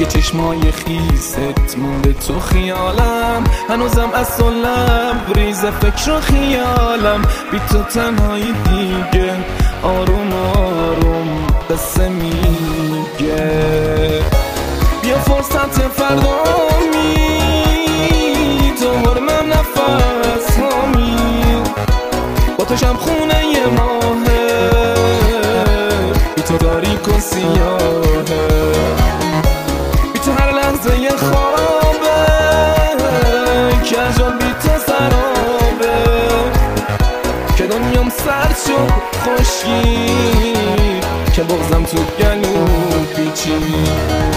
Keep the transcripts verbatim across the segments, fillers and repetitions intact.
دیگه چشمای خیست مونده تو خیالم، هنوزم از سلم ریز فکر و خیالم. بی تو تنهایی دیگه آروم آروم قصه میگه. بیا فرصت فردا می تو حرمم نفس هامی، با تو شب خونه یه ماهه، بی تو تاریک و سیاهه، بی تو هر لحظه یه خوابه که اجال بی تو سرابه، که دنیام سرد شد خشکی که بغزم تو گلو پیچید.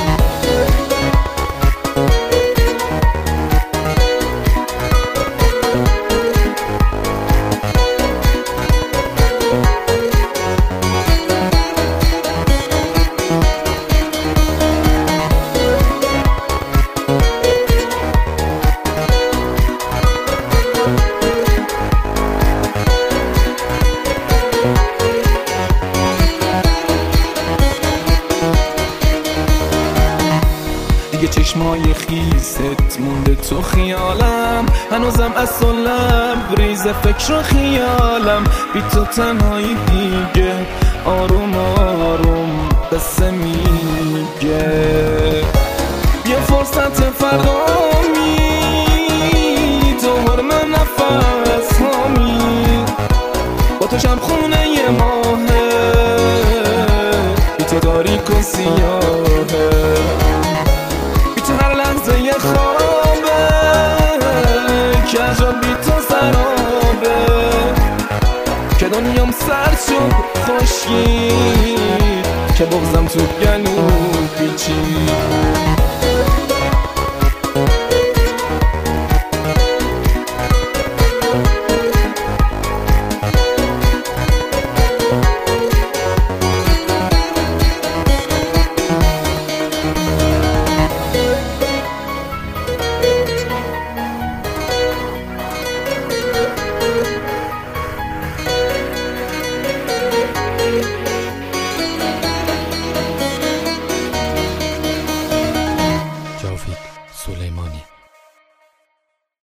دیگه چشمای خیست مونده تو خیالم، هنوزم از سلم ریز فکر و خیالم. بی تو تنهایی دیگه آروم آروم قصه میگه. بیا فرصت فردا می تو حرمم نفس هامی، با تو شب خونه یه ماهه، بی تو تاریک و سیاهه، یه خوابه که اجال بی تو سرابه، که دنیام سرد شد خشکید که بغزم تو گلو پیچید. جاوید سلیمانی.